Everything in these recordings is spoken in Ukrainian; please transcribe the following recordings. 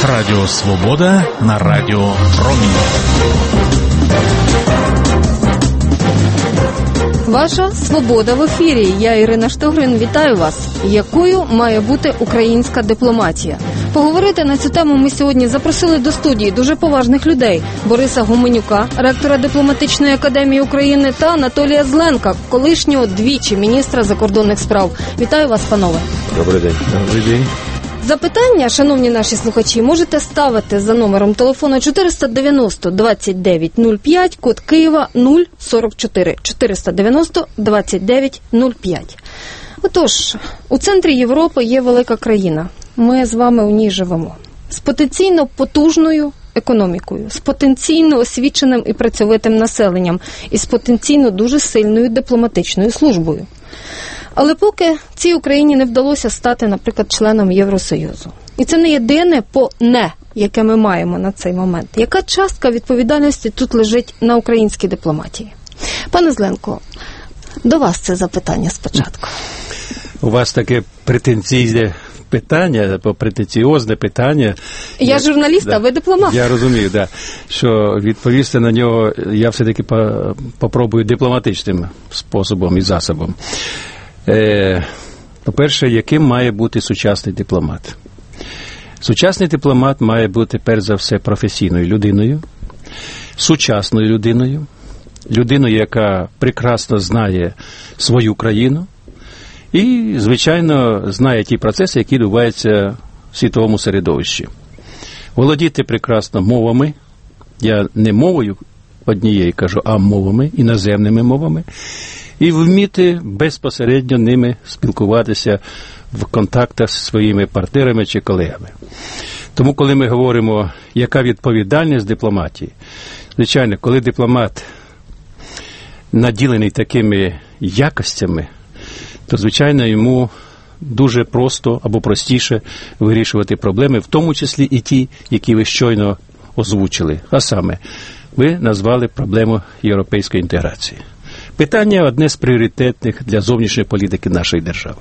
Радіо Свобода на Радіо Промінь. Ваша свобода в ефірі. Я, Ірина Штогрин, вітаю вас. Якою має бути українська дипломатія? Поговорити на цю тему ми сьогодні запросили до студії дуже поважних людей. Бориса Гуменюка, ректора Дипломатичної академії України, та Анатолія Зленка, колишнього двічі міністра закордонних справ. Вітаю вас, панове. Добрий день. Добрий день. Запитання, шановні наші слухачі, можете ставити за номером телефону 490 29 05, код Києва 044. 490 29 05. Отож, у центрі Європи є велика країна. Ми з вами у ній живемо. З потенційно потужною економікою, з потенційно освіченим і працьовитим населенням, і з потенційно дуже сильною дипломатичною службою. Але поки цій Україні не вдалося стати, наприклад, членом Євросоюзу. І це не єдине «не», яке ми маємо на цей момент. Яка частка відповідальності тут лежить на українській дипломатії? Пане Зленко, до вас це запитання спочатку. У вас таке претенційне питання, претенціозне питання. Я журналіст, а ви дипломат. Я розумію, да, що відповісти на нього я все-таки попробую дипломатичним способом і засобом. По-перше, яким має бути сучасний дипломат? Сучасний дипломат має бути, перш за все, професійною людиною, сучасною людиною, яка прекрасно знає свою країну і, звичайно, знає ті процеси, які відбуваються в світовому середовищі. Володіти прекрасно мовами, я не мовою однією кажу, а мовами, іноземними мовами, і вміти безпосередньо ними спілкуватися в контактах зі своїми партнерами чи колегами. Тому, коли ми говоримо, яка відповідальність дипломатії, звичайно, коли дипломат наділений такими якостями, то, звичайно, йому дуже просто або простіше вирішувати проблеми, в тому числі і ті, які ви щойно озвучили. А саме, ви назвали проблему європейської інтеграції. Питання одне з пріоритетних для зовнішньої політики нашої держави.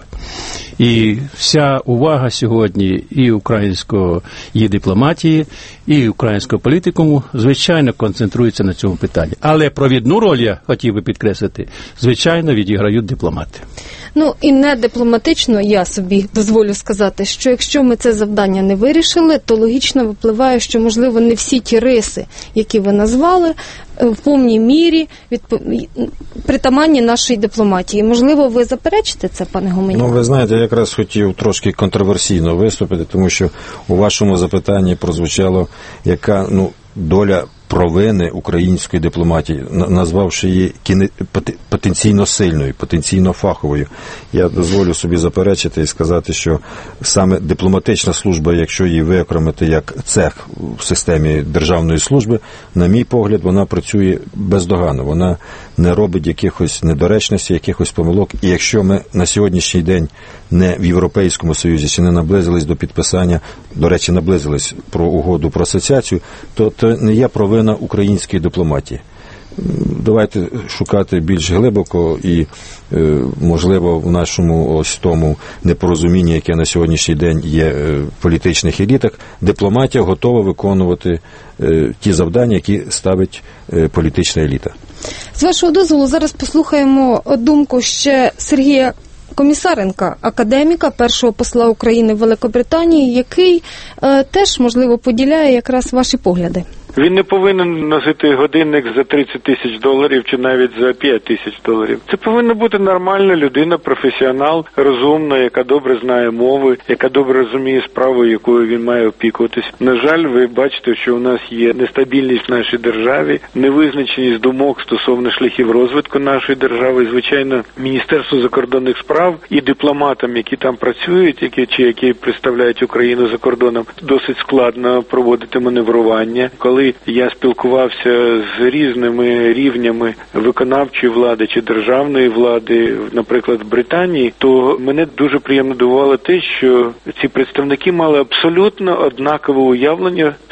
І вся увага сьогодні і української дипломатії, і українського політикуму, звичайно, концентрується на цьому питанні. Але провідну роль, я хотів би підкреслити, звичайно, відіграють дипломати. Ну, і не дипломатично, я собі дозволю сказати, що якщо ми це завдання не вирішили, то логічно випливає, що, можливо, не всі ті риси, які ви назвали, в повній мірі притаманні нашій дипломатії. Можливо, ви заперечите це, пане Гуменюк? Ну, ви знаєте, я якраз хотів трошки контроверсійно виступити, тому що у вашому запитанні прозвучало, яка, доля провини української дипломатії, назвавши її потенційно сильною, потенційно фаховою. Я дозволю собі заперечити і сказати, що саме дипломатична служба, якщо її виокремити як цех в системі державної служби, на мій погляд, вона працює бездоганно. Вона не робить якихось недоречностей, якихось помилок. І якщо ми на сьогоднішній день не в Європейському Союзі, чи не наблизились до підписання, до речі, наблизились про угоду про асоціацію, то це не є провина української дипломатії. Давайте шукати більш глибоко і, можливо, в нашому ось тому непорозумінні, яке на сьогоднішній день є в політичних елітах, дипломатія готова виконувати ті завдання, які ставить політична еліта. З вашого дозволу, зараз послухаємо думку ще Сергія Комісаренка, академіка, першого посла України в Великобританії, який теж, можливо, поділяє якраз ваші погляди. Він не повинен носити годинник за $30,000 чи навіть за $5,000. Це повинна бути нормальна людина, професіонал, розумна, яка добре знає мови, яка добре розуміє справу, якою він має опікуватись. На жаль, ви бачите, що у нас є нестабільність в нашій державі, невизначеність думок стосовно шляхів розвитку нашої держави. І, звичайно, Міністерство закордонних справ і дипломатам, які там працюють, які представляють Україну за кордоном, досить складно проводити маневрування. Коли я спілкувався з різними рівнями виконавчої влади чи державної влади, наприклад, в Британії, то мене дуже приємно дивувало те, що ці представники мали абсолютно однакове уявлення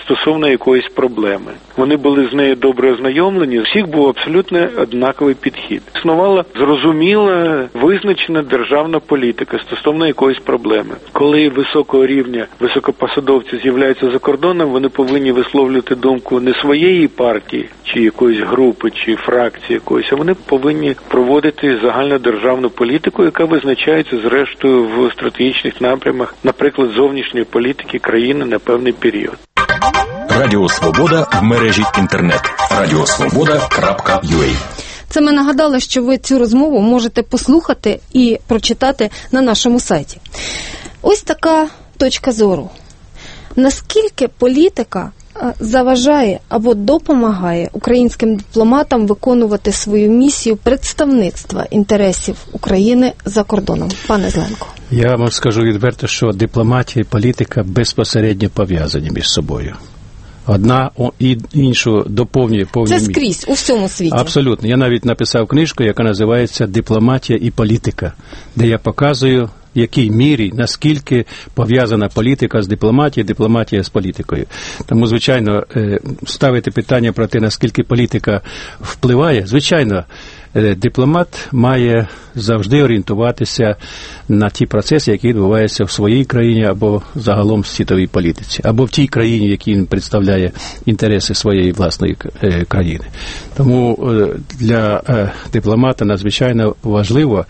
стосовно якоїсь проблеми. Вони були з нею добре ознайомлені, у всіх був абсолютно однаковий підхід. Існувала зрозуміла, визначена державна політика стосовно якоїсь проблеми. Коли високого рівня високопосадовці з'являються за кордоном, вони повинні висловлювати думку не своєї партії, чи якоїсь групи, чи фракції якоїсь, а вони повинні проводити загальнодержавну політику, яка визначається зрештою в стратегічних напрямах, наприклад, зовнішньої політики країни на певний період. Радіо Свобода в мережі інтернет. radiosvoboda.ua. Це ми нагадали, що ви цю розмову можете послухати і прочитати на нашому сайті. Ось така точка зору. Наскільки політика заважає або допомагає українським дипломатам виконувати свою місію представництва інтересів України за кордоном? Пане Зеленко. Я вам скажу відверто, що дипломатія і політика безпосередньо пов'язані між собою. Одна іншу доповнює повністю. Це скрізь, у всьому світі. Абсолютно. Я навіть написав книжку, яка називається «Дипломатія і політика», де я показую, в якій мірі, наскільки пов'язана політика з дипломатією, дипломатія з політикою. Тому, звичайно, ставити питання про те, наскільки політика впливає, звичайно, дипломат має завжди орієнтуватися на ті процеси, які відбуваються в своїй країні або загалом в світовій політиці, або в тій країні, в якій він представляє інтереси своєї власної країни. Тому для дипломата надзвичайно важливо,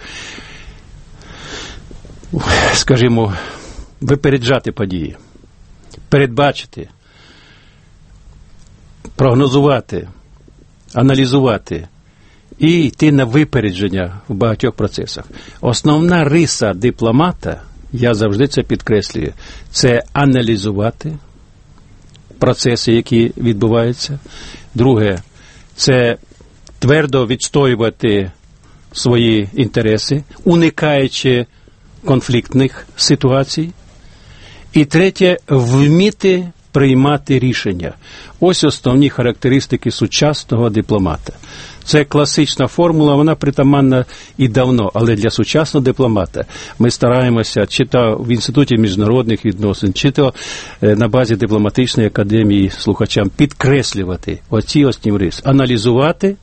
скажімо, випереджати події, передбачити, прогнозувати, аналізувати і йти на випередження в багатьох процесах. Основна риса дипломата, я завжди це підкреслюю, це аналізувати процеси, які відбуваються. Друге, це твердо відстоювати свої інтереси, уникаючи конфліктних ситуацій. І третє, вміти приймати рішення. Ось основні характеристики сучасного дипломата. Це класична формула, вона притаманна і давно, але для сучасного дипломата ми стараємося, чи то в Інституті міжнародних відносин, чи то на базі дипломатичної академії слухачам підкреслювати оці основні риси, аналізувати,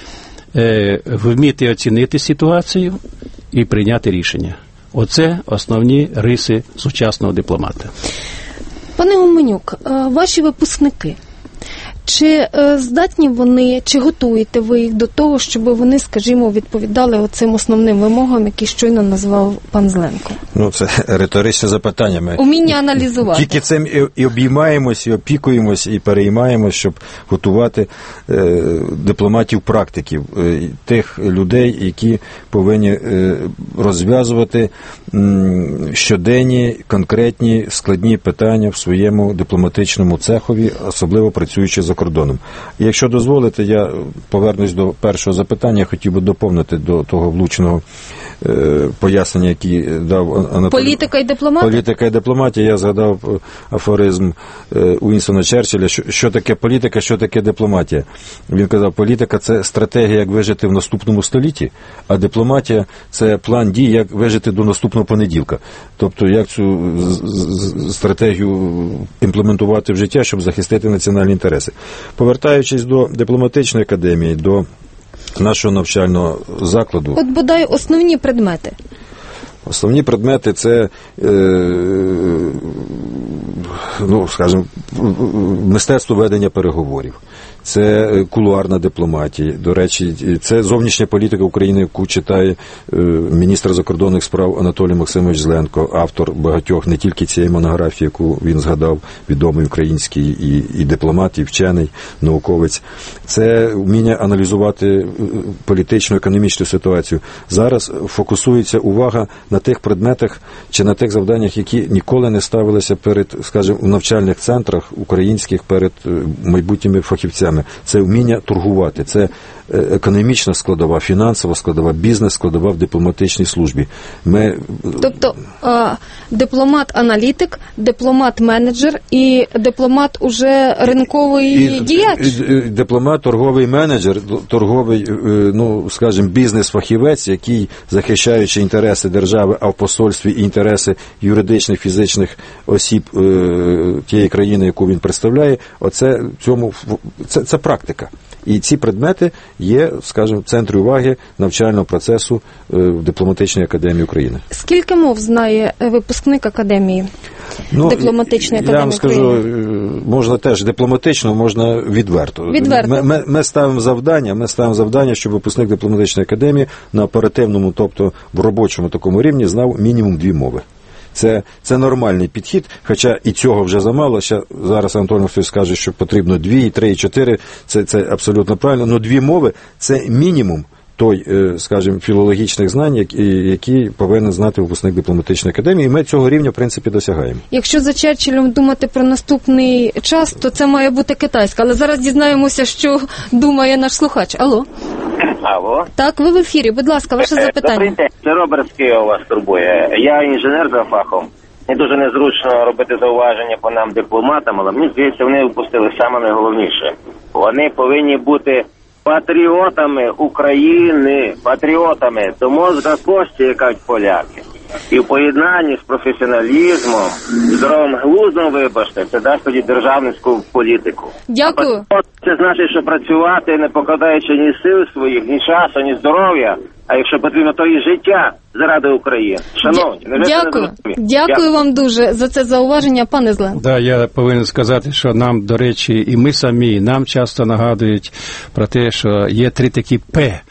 вміти оцінити ситуацію і прийняти рішення. Оце основні риси сучасного дипломата. Пане Гуменюк, ваші випускники, чи здатні вони, чи готуєте ви їх до того, щоб вони, скажімо, відповідали оцим основним вимогам, які щойно назвав пан Зеленко? Ну, це риторичне запитання. Ми уміння аналізувати. Тільки цим і обіймаємось, і опікуємось, і переймаємось, щоб готувати дипломатів-практиків, тих людей, які повинні розв'язувати щоденні, конкретні, складні питання в своєму дипломатичному цехові, особливо працюючи за кордоном. І якщо дозволите, я повернусь до першого запитання, хотів би доповнити до того влучного пояснення, які дав Анатолій. Політика і дипломатія? Політика і дипломатія. Я згадав афоризм Уінстона Черчилля, що таке політика, що таке дипломатія. Він казав, політика – це стратегія, як вижити в наступному столітті, а дипломатія – це план дій, як вижити до наступного понеділка. Тобто, як цю стратегію імплементувати в життя, щоб захистити національні інтереси. Повертаючись до дипломатичної академії, до нашого навчального закладу. От бодай основні предмети. Основні предмети – це, скажімо, мистецтво ведення переговорів. Це кулуарна дипломатія. До речі, це зовнішня політика України, яку читає міністр закордонних справ Анатолій Максимович Зеленко, автор багатьох, не тільки цієї монографії, яку він згадав, відомий український і дипломат, і вчений, науковець. Це вміння аналізувати політичну, економічну ситуацію. Зараз фокусується увага на тих предметах чи на тих завданнях, які ніколи не ставилися перед, скажімо, у навчальних центрах українських перед майбутніми фахівцями. Це вміння торгувати, це економічна складова, фінансова складова, бізнес складова в дипломатичній службі. Тобто дипломат-аналітик, дипломат-менеджер і дипломат уже ринковий діяч? Дипломат, торговий менеджер, торговий, скажімо, бізнес-фахівець, який, захищаючи інтереси держави, держави, а в посольстві і інтереси юридичних, фізичних осіб тієї країни, яку він представляє, це практика. І ці предмети є, скажімо, в центрі уваги навчального процесу в Дипломатичній академії України. Скільки мов знає випускник академії? Дипломатичної академії Я вам скажу, України? можна теж дипломатично, можна відверто. Ми ставимо завдання, щоб випускник дипломатичної академії на оперативному, тобто в робочому такому рівні знав мінімум 2 мови. Це нормальний підхід, хоча і цього вже замало. Зараз Анатолій Михайлович скаже, що потрібно 2, 3, 4, це абсолютно правильно, але 2 мови – це мінімум той, скажімо, філологічних знань, які повинен знати випускник дипломатичної академії, і ми цього рівня, в принципі, досягаємо. Якщо за Черчиллем думати про наступний час, то це має бути китайська, але зараз дізнаємося, що думає наш слухач. Алло. Алло. Так, ви в ефірі, будь ласка, ваше запитання. Добрий день, це Роберт з Києва вас турбує. Я інженер за фахом. Не дуже незручно робити зауваження по нам дипломатам, але мені здається, вони випустили саме найголовніше. Вони повинні бути патріотами України, патріотами до мозга кості, як кажуть поляки. І в поєднанні з професіоналізмом, здоровим глуздом, вибачте, це дасть тоді державницьку політику. Дякую. Це значить, що працювати, не покладаючи ні сил своїх, ні часу, ні здоров'я, а якщо потрібно, то і життя заради України. Шановні, Дякую вам дуже за це зауваження, пане Злен. Да, я повинен сказати, що нам, до речі, і ми самі, нам часто нагадують про те, що є 3 такі П,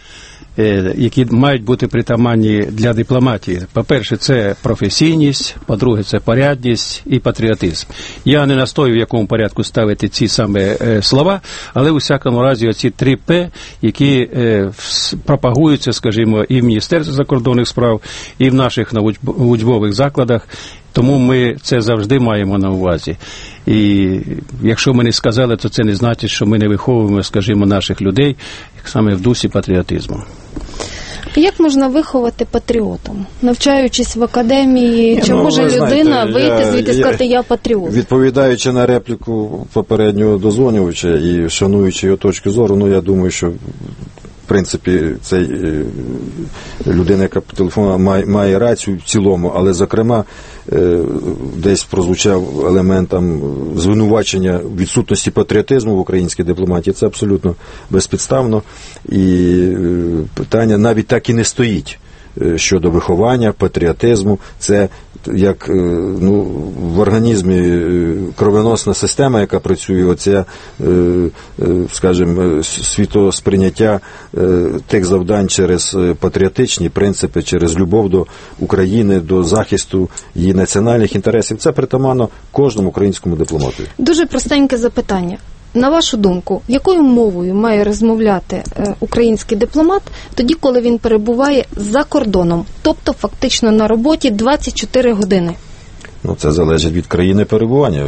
які мають бути притаманні для дипломатії. По-перше, це професійність, по-друге, це порядність і патріотизм. Я не настою, в якому порядку ставити ці саме слова, але у всякому разі оці 3 П, які пропагуються, скажімо, і в Міністерстві закордонних справ, і в наших учбових закладах. Тому ми це завжди маємо на увазі. І якщо ми не сказали, то це не значить, що ми не виховуємо, скажімо, наших людей саме в дусі патріотизму. Як можна виховати патріотом? Навчаючись в академії, чи може людина вийти звідти і сказати, я патріот? Відповідаючи на репліку попереднього дозвонювача і шануючи його точку зору, я думаю, що в принципі, цей людина, яка по телефону має рацію в цілому, але, зокрема, десь прозвучав елемент звинувачення відсутності патріотизму в українській дипломатії. Це абсолютно безпідставно. І питання навіть так і не стоїть щодо виховання, патріотизму. Це як в організмі кровоносна система, яка працює, оця, скажімо, світосприйняття тих завдань через патріотичні принципи, через любов до України, до захисту її національних інтересів. Це притаманно кожному українському дипломату. Дуже простеньке запитання. На вашу думку, якою мовою має розмовляти український дипломат тоді, коли він перебуває за кордоном, тобто фактично на роботі 24 години? Це залежить від країни перебування.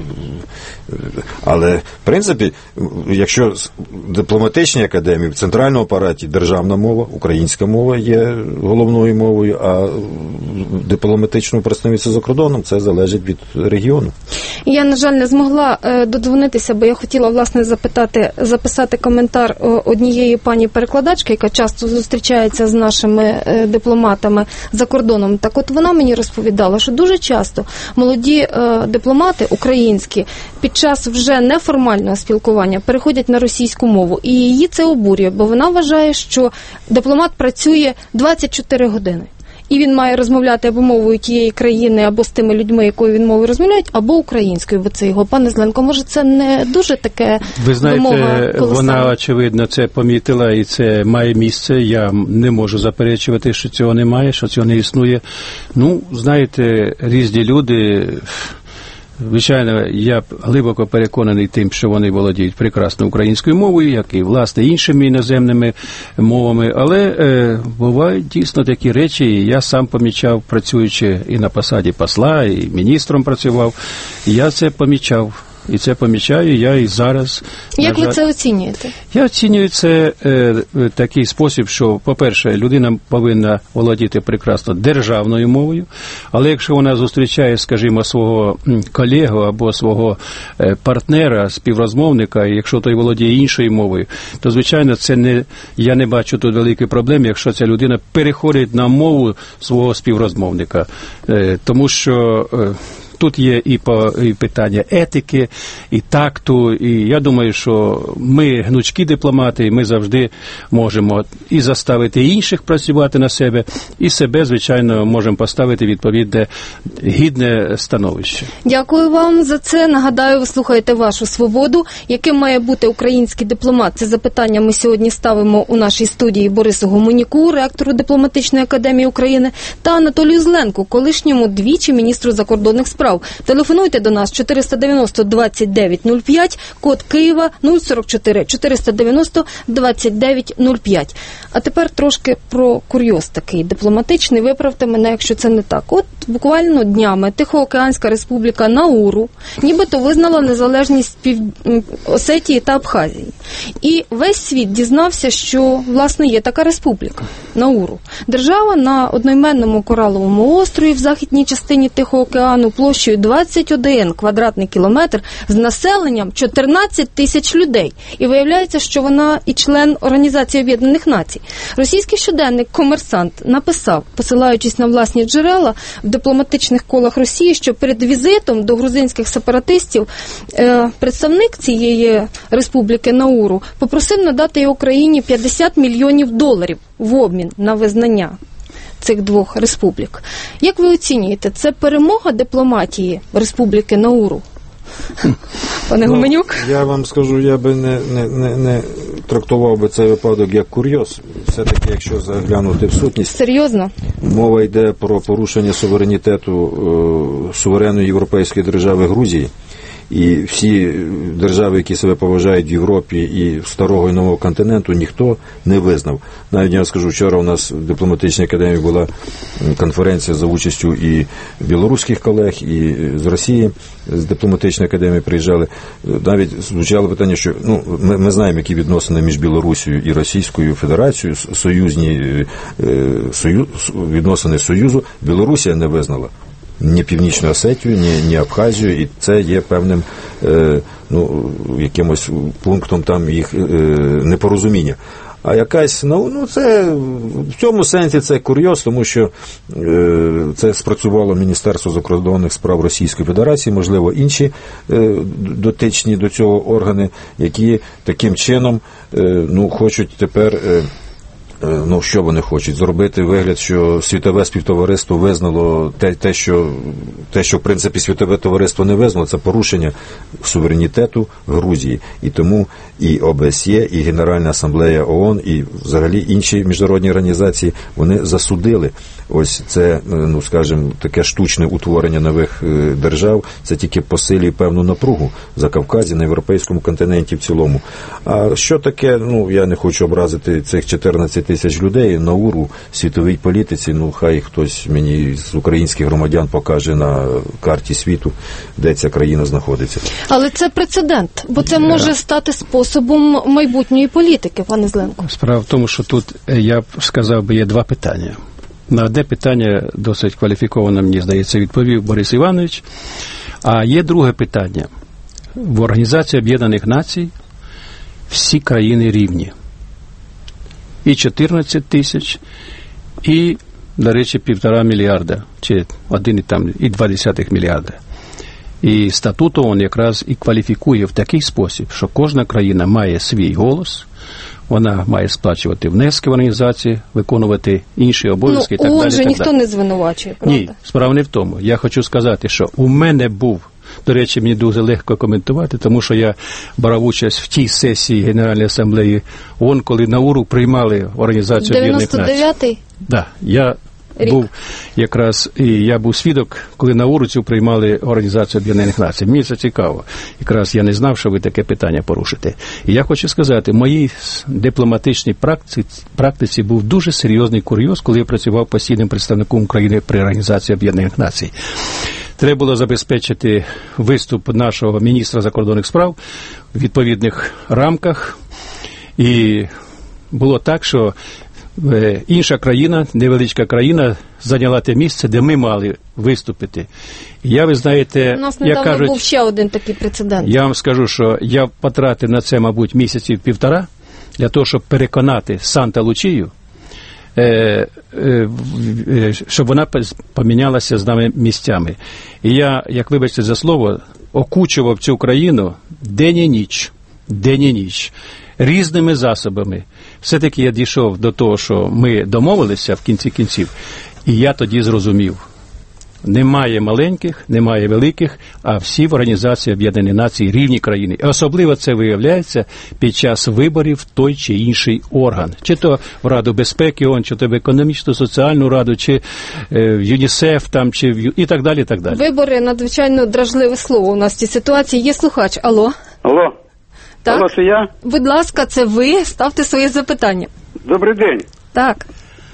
Але, в принципі, якщо в дипломатичній академії, в центральному апараті державна мова, українська мова є головною мовою, а в дипломатичному представництві за кордоном це залежить від регіону. Я, на жаль, не змогла додзвонитися, бо я хотіла, власне, записати коментар однієї пані-перекладачки, яка часто зустрічається з нашими дипломатами за кордоном. Так от вона мені розповідала, що дуже часто молоді дипломати українські під час вже неформального спілкування переходять на російську мову. І її це обурює, бо вона вважає, що дипломат працює 24 години. І він має розмовляти або мовою тієї країни, або з тими людьми, якою він мовою розмовляють, або українською. Бо це його. Пане Зленко, може це не дуже таке ви знаєте, вона, очевидно, це помітила, і це має місце. Я не можу заперечувати, що цього немає, що цього не існує. Знаєте, різні люди... Звичайно, я глибоко переконаний тим, що вони володіють прекрасно українською мовою, як і, власне, іншими іноземними мовами, але бувають дійсно такі речі, і я сам помічав, працюючи і на посаді посла, і міністром працював, і я це помічав. і це помічаю я і зараз. Як ви це оцінюєте? Я оцінюю це в такий спосіб, що, по-перше, людина повинна володіти прекрасно державною мовою, але якщо вона зустрічає, скажімо, свого колегу або свого партнера, співрозмовника, і якщо той володіє іншою мовою, то, звичайно, я не бачу тут великої проблеми, якщо ця людина переходить на мову свого співрозмовника. Тому що тут є і питання етики, і такту, і я думаю, що ми гнучкі дипломати, і ми завжди можемо і заставити інших працювати на себе, і себе, звичайно, можемо поставити відповідне гідне становище. Дякую вам за це. Нагадаю, ви слухаєте «Вашу свободу». Яким має бути український дипломат? Це запитання ми сьогодні ставимо у нашій студії Борису Гуменюку, ректору Дипломатичної академії України, та Анатолію Зленку, колишньому двічі міністру закордонних справ. Телефонуйте до нас 490-2905, код Києва 044 490-2905. А тепер трошки про курйоз такий дипломатичний. Виправте мене, якщо це не так. От буквально днями Тихоокеанська республіка Науру нібито визнала незалежність Осетії та Абхазії. І весь світ дізнався, що, власне, є така республіка Науру. Держава на одноіменному кораловому острові в західній частині Тихого океану площею 21 квадратний кілометр з населенням 14 тисяч людей. І виявляється, що вона і член Організації Об'єднаних Націй. Російський щоденник «Комерсант» написав, посилаючись на власні джерела в дипломатичних колах Росії, що перед візитом до грузинських сепаратистів представник цієї республіки Науру попросив надати Україні $50 мільйонів в обмін на визнання цих двох республік. Як ви оцінюєте, це перемога дипломатії Республіки Науру? Пане Гуменюк? Я вам скажу, я би не трактував би цей випадок як курйоз. Все-таки, якщо заглянути в сутність... Серйозно? Мова йде про порушення суверенітету суверенної європейської держави Грузії. І всі держави, які себе поважають в Європі і Старого і Нового континенту, ніхто не визнав. Навіть я скажу, вчора у нас в дипломатичній академії була конференція за участю і білоруських колег, і з Росії, з дипломатичної академії приїжджали. Навіть звучало питання, що ми знаємо, які відносини між Білорусією і Російською Федерацією, союзні відносини Союзу. Білорусія не визнала ні Північну Осетію, ні Абхазію, і це є певним якимось пунктом там їх непорозуміння. А якась, це в цьому сенсі це курйоз, тому що це спрацювало Міністерство закордонних справ Російської Федерації, можливо, інші дотичні до цього органи, які таким чином хочуть тепер... що вони хочуть? Зробити вигляд, що світове співтовариство визнало те, що в принципі світове товариство не визнало, це порушення суверенітету Грузії. І тому і ОБСЄ, і Генеральна асамблея ООН, і взагалі інші міжнародні організації, вони засудили ось це, скажімо, таке штучне утворення нових держав, це тільки посилює певну напругу за Кавказі, на європейському континенті в цілому. А що таке, я не хочу образити цих 14 тисяч людей, Науру в світовій політиці, хай хтось мені з українських громадян покаже на карті світу, де ця країна знаходиться. Але це прецедент, бо це може стати способом майбутньої політики, пане Зленко. Справа в тому, що тут, я б сказав, є два питання. На одне питання досить кваліфіковано, мені здається, відповів Борис Іванович. А є друге питання. В Організації Об'єднаних Націй всі країни рівні. І 14 тисяч, і, до речі, 1,5 мільярда, чи 1,2 мільярда. І статут ООН якраз і кваліфікує в такий спосіб, що кожна країна має свій голос, вона має сплачувати внески в організації, виконувати інші обов'язки і так далі. ООН же ніхто не звинувачує, правда? Ні, справа не в тому. Я хочу сказати, що у мене був, до речі, мені дуже легко коментувати, тому що я брав участь в тій сесії Генеральної асамблеї ООН, коли Науру приймали Організацію Об'єднаних Націй. 99-й? Так, я був якраз, і я був свідок, коли Науру цю приймали Організацію Об'єднаних Націй. Мені це цікаво. Якраз я не знав, що ви таке питання порушите. І я хочу сказати, в моїй дипломатичній практиці був дуже серйозний курйоз, коли я працював постійним представником України при Організації Об'єднаних Націй. треба було забезпечити виступ нашого міністра закордонних справ у відповідних рамках. І було так, що інша країна, невеличка країна, зайняла те місце, де ми мали виступити. І я, ви знаєте, у нас недавно був ще один такий прецедент. Я вам скажу, що я потратив на це, мабуть, місяців 1,5 для того, щоб переконати Санта-Лучію, щоб вона помінялася з нами місцями. І я, як вибачте за слово, окучував цю країну день і ніч, різними засобами. Все-таки я дійшов до того, що ми домовилися в кінці кінців, і я тоді зрозумів. Немає маленьких, немає великих, а всі в Організації Об'єднаних Націй рівні країни. І особливо це виявляється під час виборів в той чи інший орган. Чи то в Раду безпеки ООН, чи то в економічну, соціальну раду, чи в ЮНІСЕФ, там, чи в і так далі, і так далі. Вибори – надзвичайно дражливе слово у нас в цій ситуації. Є слухач. Алло. Алло. Так? Алло, це я? Будь ласка, це ви. Ставте своє запитання. Добрий день. Так.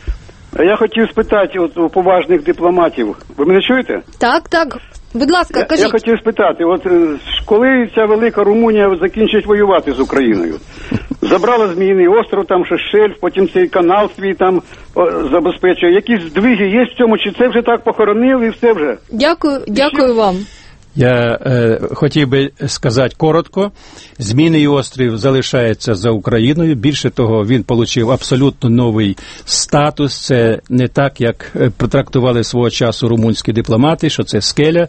Я хотів спитати от у поважних дипломатів. Ви мене чуєте? Так. Будь ласка, кажіть. Я хотів спитати, от коли ця велика Румунія закінчить воювати з Україною? Забрала Зміїний остров, там ще шельф, потім цей канал свій там забезпечує. Якісь здвиги є в цьому, чи це вже так похоронили і все вже? Дякую вам. Я хотів би сказати коротко. Зміїний острів залишається за Україною. Більше того, він отримав абсолютно новий статус. Це не так, як протрактували свого часу румунські дипломати, що це скеля,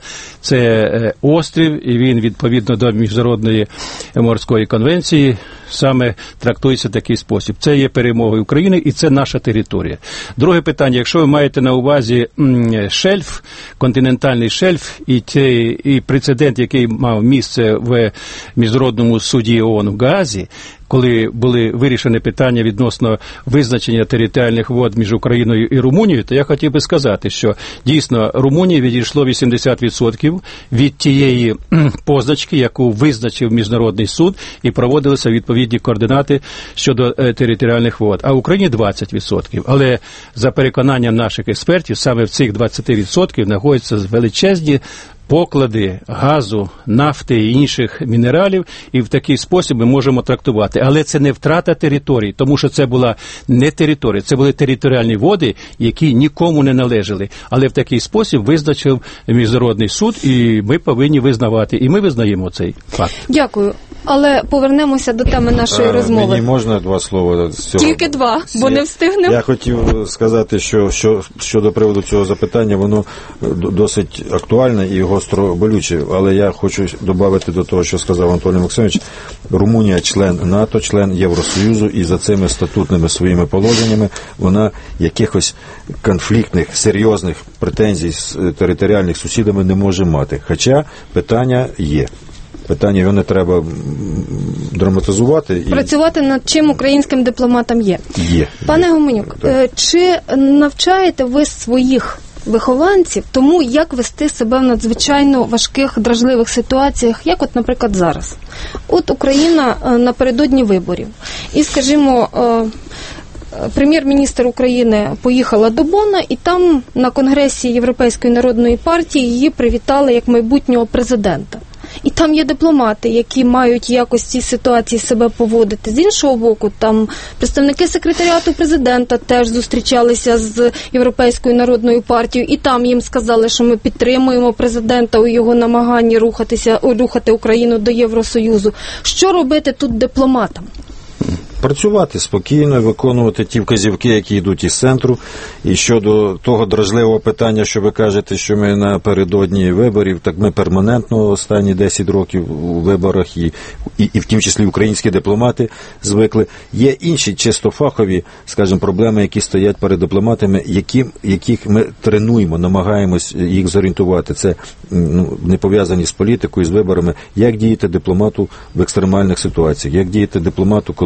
це острів, і він відповідно до Міжнародної морської конвенції саме трактується в такий спосіб. Це є перемогою України і це наша територія. Друге питання, якщо ви маєте на увазі шельф, континентальний шельф і прецедент, який мав місце в Міжнародному суді ООН в Гаазі, коли були вирішені питання відносно визначення територіальних вод між Україною і Румунією, то я хотів би сказати, що дійсно Румунії відійшло 80% від тієї позначки, яку визначив Міжнародний суд, і проводилися відповідні координати щодо територіальних вод, а в Україні 20%. Але за переконанням наших експертів, саме в цих 20% знаходяться величезні поклади газу, нафти і інших мінералів, і в такий спосіб ми можемо трактувати. Але це не втрата території, тому що це була не територія, це були територіальні води, які нікому не належали. Але в такий спосіб визначив Міжнародний суд, і ми повинні визнавати, і ми визнаємо цей факт. Дякую. Але повернемося до теми нашої розмови. Мені можна 2 слова з цього? Тільки 2, бо не встигнемо. Я хотів сказати, що щодо приводу цього запитання, воно досить актуальне і гостро болюче, але я хочу додати до того, що сказав Анатолій Максимович. Румунія член НАТО, член Євросоюзу, і за цими статутними своїми положеннями вона якихось конфліктних, серйозних претензій з територіальних сусідами не може мати. Хоча питання є. Питання його не треба драматизувати. Працювати над чим українським дипломатам є. Пане Гуменюк, чи навчаєте ви своїх вихованців тому, як вести себе в надзвичайно важких, дражливих ситуаціях, як от, наприклад, зараз? От Україна напередодні виборів. І, скажімо, прем'єр-міністр України поїхала до Бонна, і там на Конгресі Європейської народної партії її привітали як майбутнього президента. І там є дипломати, які мають якось в цій ситуації себе поводити. З іншого боку, там представники секретаріату президента теж зустрічалися з Європейською народною партією, і там їм сказали, що ми підтримуємо президента у його намаганні рухати Україну до Євросоюзу. Що робити тут дипломатам? Працювати спокійно, виконувати ті вказівки, які йдуть із центру. І щодо того дражливого питання, що ви кажете, що ми напередодні виборів, так ми перманентно останні 10 років у виборах, і в тім числі українські дипломати звикли. Є інші чисто фахові, скажімо, проблеми, які стоять перед дипломатами, яких ми тренуємо, намагаємось їх зорієнтувати. Це не пов'язані з політикою, з виборами. Як діяти дипломату в екстремальних ситуаціях? Як діяти дипломату, коли в країні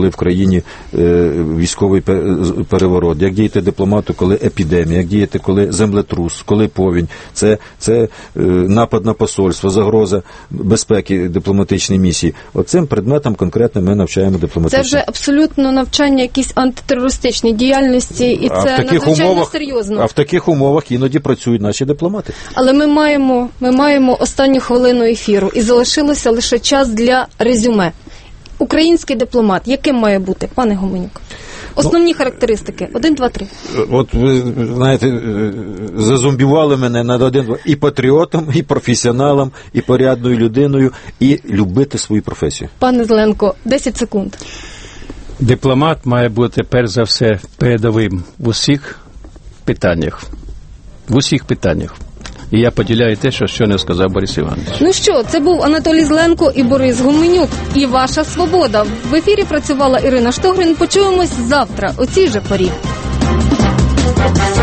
країні військовий переворот, як діяти дипломату, коли епідемія, як діяти, коли землетрус, коли повінь. Це напад на посольство, загроза безпеки дипломатичної місії. Оцим предметом конкретно ми навчаємо дипломатичні. Це вже абсолютно навчання якісь антитерористичній діяльності, і це надзвичайно серйозно. А в таких умовах іноді працюють наші дипломати. Але ми маємо останню хвилину ефіру, і залишилося лише час для резюме. Український дипломат, яким має бути, пане Гуменюк? Основні характеристики. 1, 2, 3. От ви, знаєте, зазомбівали мене на 1, 2. І патріотом, і професіоналом, і порядною людиною, і любити свою професію. Пане Зеленко, 10 секунд. Дипломат має бути, перш за все, передовим в усіх питаннях. В усіх питаннях. І я поділяю те, що щойно сказав Борис Іванович. Ну що, це був Анатолій Зеленко і Борис Гуменюк. І ваша свобода. В ефірі працювала Ірина Штогрин. Почуємось завтра о цій же порі.